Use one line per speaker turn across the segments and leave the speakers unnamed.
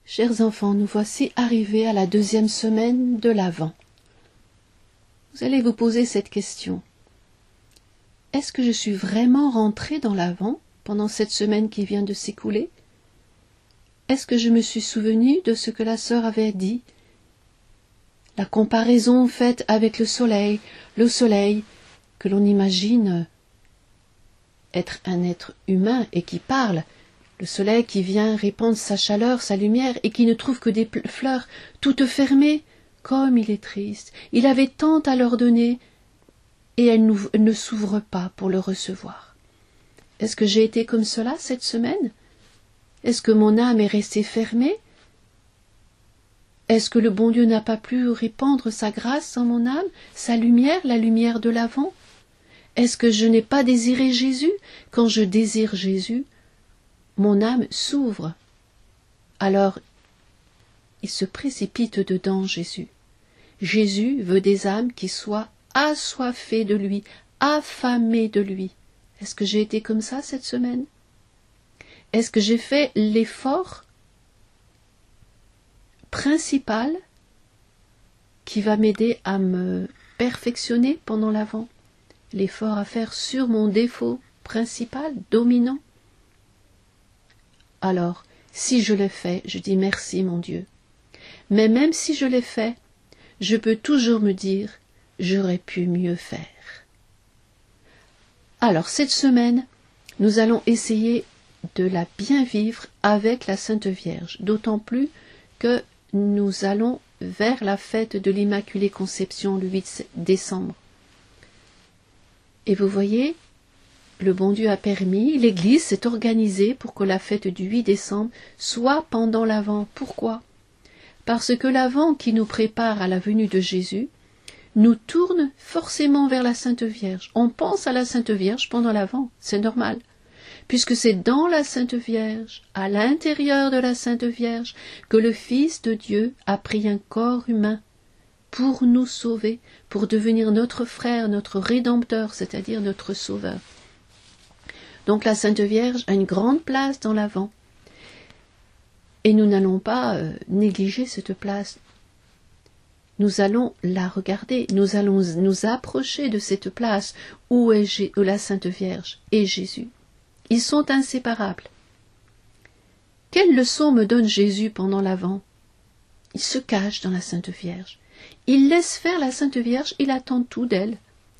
Chers enfants, nous voici arrivés à la 2e semaine de l'Avent. Vous allez vous poser cette question. Est-ce que je suis vraiment rentrée dans l'Avent pendant cette semaine qui vient de s'écouler? Est-ce que je me suis souvenue de ce que la sœur avait dit? La comparaison faite avec le soleil que l'on imagine être un être humain et qui parle, le soleil qui vient répandre sa chaleur, sa lumière, et qui ne trouve que des fleurs toutes fermées. Comme il est triste, il avait tant à leur donner, et elle ne s'ouvre pas pour le recevoir. Est-ce que j'ai été comme cela cette semaine? Est-ce que mon âme est restée fermée? Est-ce que le bon Dieu n'a pas pu répandre sa grâce en mon âme, sa lumière, la lumière de l'Avent? Est-ce que je n'ai pas désiré Jésus? Quand je désire Jésus, mon âme s'ouvre. Alors, il se précipite dedans, Jésus. Jésus veut des âmes qui soient assoiffées de lui, affamées de lui. Est-ce que j'ai été comme ça cette semaine? Est-ce que j'ai fait l'effort principal qui va m'aider à me perfectionner pendant l'Avent? L'effort à faire sur mon défaut principal, dominant? Alors, si je l'ai fait, je dis merci mon Dieu. Mais même si je l'ai fait, je peux toujours me dire, j'aurais pu mieux faire. Alors, cette semaine, nous allons essayer de la bien vivre avec la Sainte Vierge, d'autant plus que nous allons vers la fête de l'Immaculée Conception le 8 décembre. Et vous voyez, le bon Dieu a permis, l'Église s'est organisée pour que la fête du 8 décembre soit pendant l'Avent. Pourquoi? Parce que l'Avent qui nous prépare à la venue de Jésus nous tourne forcément vers la Sainte Vierge. On pense à la Sainte Vierge pendant l'Avent, c'est normal, puisque c'est dans la Sainte Vierge, à l'intérieur de la Sainte Vierge, que le Fils de Dieu a pris un corps humain pour nous sauver, pour devenir notre frère, notre Rédempteur, c'est-à-dire notre Sauveur. Donc la Sainte Vierge a une grande place dans l'Avent. Et nous n'allons pas négliger cette place. Nous allons la regarder, nous allons nous approcher de cette place où la Sainte Vierge et Jésus. Ils sont inséparables. Quelle leçon me donne Jésus pendant l'Avent? Il se cache dans la Sainte Vierge. Il laisse faire la Sainte Vierge, il attend tout d'elle.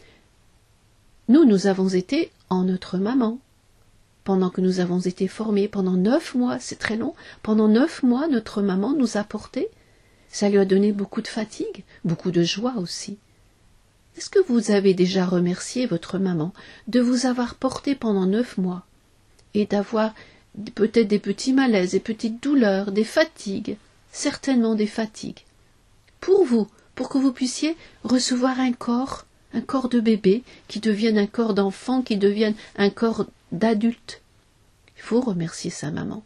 Nous avons été en notre maman. Pendant que nous avons été formés, pendant 9 mois, c'est très long, pendant 9 mois, notre maman nous a portés. Ça lui a donné beaucoup de fatigue, beaucoup de joie aussi. Est-ce que vous avez déjà remercié votre maman de vous avoir porté pendant 9 mois et d'avoir peut-être des petits malaises, des petites douleurs, des fatigues, certainement des fatigues, pour vous, pour que vous puissiez recevoir un corps de bébé, qui devienne un corps d'enfant, qui devienne un corps d'adulte? Il faut remercier sa maman.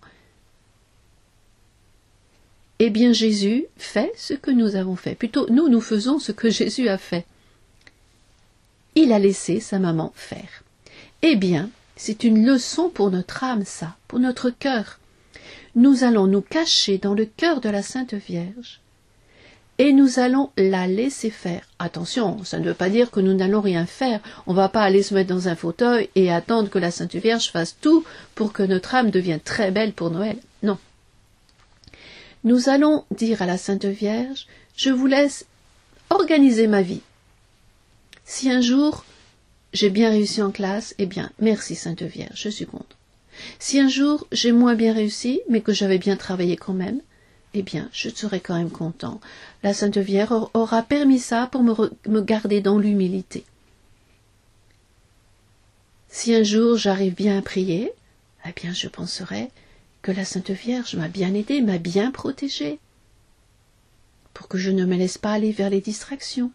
Eh bien, Jésus fait ce que nous avons fait. Plutôt, nous faisons ce que Jésus a fait. Il a laissé sa maman faire. Eh bien, c'est une leçon pour notre âme, ça, pour notre cœur. Nous allons nous cacher dans le cœur de la Sainte Vierge et nous allons la laisser faire. Attention, ça ne veut pas dire que nous n'allons rien faire. On ne va pas aller se mettre dans un fauteuil et attendre que la Sainte Vierge fasse tout pour que notre âme devienne très belle pour Noël. Non. Nous allons dire à la Sainte Vierge, je vous laisse organiser ma vie. Si un jour j'ai bien réussi en classe, eh bien, merci Sainte Vierge, je suis contente. Si un jour j'ai moins bien réussi, mais que j'avais bien travaillé quand même, eh bien, je serai quand même content. La Sainte Vierge aura permis ça pour me garder dans l'humilité. Si un jour j'arrive bien à prier, eh bien, je penserai que la Sainte Vierge m'a bien aidée, m'a bien protégée, pour que je ne me laisse pas aller vers les distractions.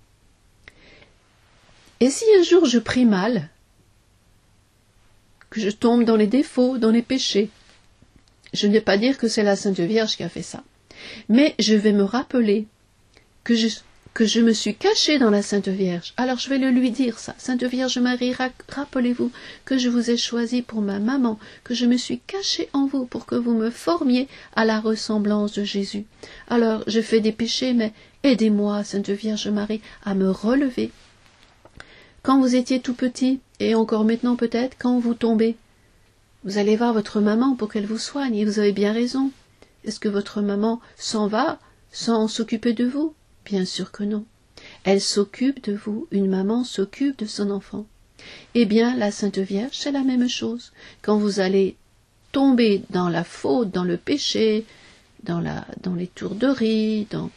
Et si un jour je prie mal, que je tombe dans les défauts, dans les péchés, je ne vais pas dire que c'est la Sainte Vierge qui a fait ça, mais je vais me rappeler que que je me suis cachée dans la Sainte Vierge. Alors je vais le lui dire ça. Sainte Vierge Marie, rappelez-vous que je vous ai choisi pour ma maman, que je me suis cachée en vous pour que vous me formiez à la ressemblance de Jésus. Alors je fais des péchés, mais aidez-moi, Sainte Vierge Marie, à me relever. Quand vous étiez tout petit, et encore maintenant peut-être, quand vous tombez, vous allez voir votre maman pour qu'elle vous soigne, et vous avez bien raison. Est-ce que votre maman s'en va sans s'occuper de vous? Bien sûr que non. Elle s'occupe de vous, une maman s'occupe de son enfant. Eh bien, la Sainte Vierge, c'est la même chose. Quand vous allez tomber dans la faute, dans le péché, dans l'étourderie, dans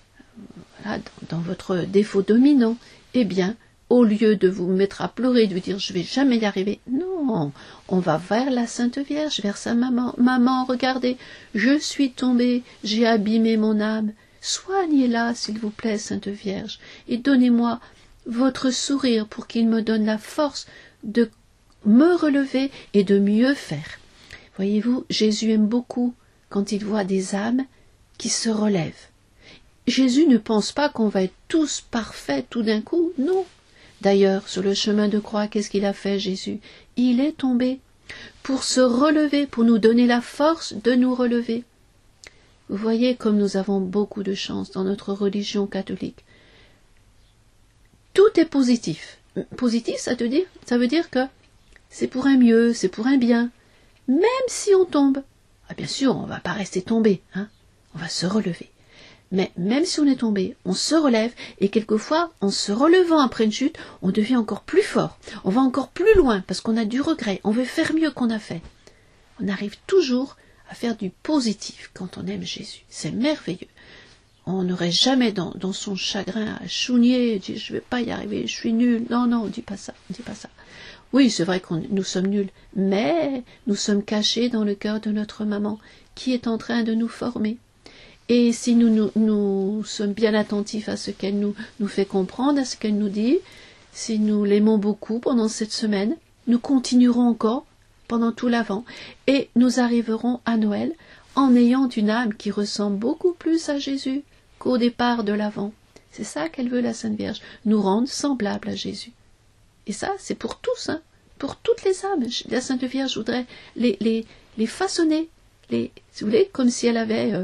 votre défaut dominant, eh bien, au lieu de vous mettre à pleurer, de vous dire « je vais jamais y arriver », non, on va vers la Sainte Vierge, vers sa maman. « Maman, regardez, je suis tombée, j'ai abîmé mon âme. Soignez-la, s'il vous plaît, Sainte Vierge, et donnez-moi votre sourire pour qu'il me donne la force de me relever et de mieux faire. » Voyez-vous, Jésus aime beaucoup quand il voit des âmes qui se relèvent. Jésus ne pense pas qu'on va être tous parfaits tout d'un coup, non. D'ailleurs, sur le chemin de croix, qu'est-ce qu'il a fait, Jésus? Il est tombé pour se relever, pour nous donner la force de nous relever. Vous voyez comme nous avons beaucoup de chance dans notre religion catholique. Tout est positif. Positif, ça veut dire que c'est pour un mieux, c'est pour un bien. Même si on tombe. Ah, bien sûr, on ne va pas rester tombé, hein. On va se relever. Mais même si on est tombé, on se relève, et quelquefois, en se relevant après une chute, on devient encore plus fort. On va encore plus loin, parce qu'on a du regret. On veut faire mieux qu'on a fait. On arrive toujours à faire du positif quand on aime Jésus. C'est merveilleux. On n'aurait jamais dans son chagrin à chougner, dire je ne vais pas y arriver, je suis nul. Non, on ne dit pas ça, on dit pas ça. Oui, c'est vrai que nous sommes nuls, mais nous sommes cachés dans le cœur de notre maman, qui est en train de nous former. Et si nous sommes bien attentifs à ce qu'elle nous fait comprendre, à ce qu'elle nous dit, si nous l'aimons beaucoup pendant cette semaine, nous continuerons encore pendant tout l'Avent, et nous arriverons à Noël en ayant une âme qui ressemble beaucoup plus à Jésus qu'au départ de l'Avent. C'est ça qu'elle veut, la Sainte Vierge, nous rendre semblables à Jésus. Et ça, c'est pour tous, hein, pour toutes les âmes. La Sainte Vierge voudrait les façonner, si vous voulez, comme si elle avait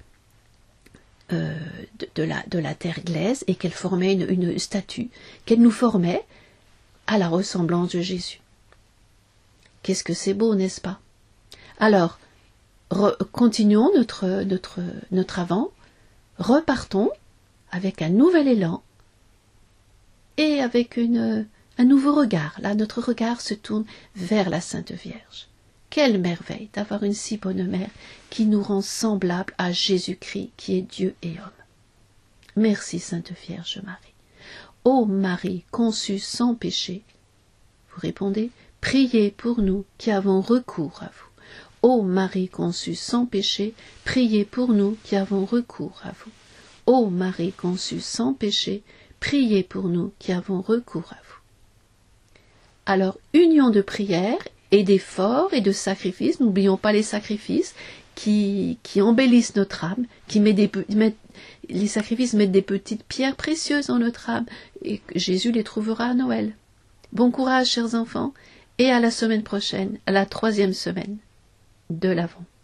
de la terre glaise et qu'elle formait une statue, qu'elle nous formait à la ressemblance de Jésus. Qu'est-ce que c'est beau, n'est-ce pas? Alors, continuons notre Avent, repartons avec un nouvel élan et avec un nouveau regard. Là, notre regard se tourne vers la Sainte Vierge. Quelle merveille d'avoir une si bonne mère qui nous rend semblables à Jésus-Christ, qui est Dieu et homme. Merci, Sainte Vierge Marie. Ô Marie, conçue sans péché, vous répondez, priez pour nous qui avons recours à vous. Ô Marie conçue sans péché, priez pour nous qui avons recours à vous. Ô Marie conçue sans péché, priez pour nous qui avons recours à vous. Alors, union de prière et d'efforts et de sacrifices, n'oublions pas les sacrifices qui embellissent notre âme, les sacrifices mettent des petites pierres précieuses dans notre âme, et Jésus les trouvera à Noël. Bon courage, chers enfants, et à la semaine prochaine, à la 3e semaine de l'Avent.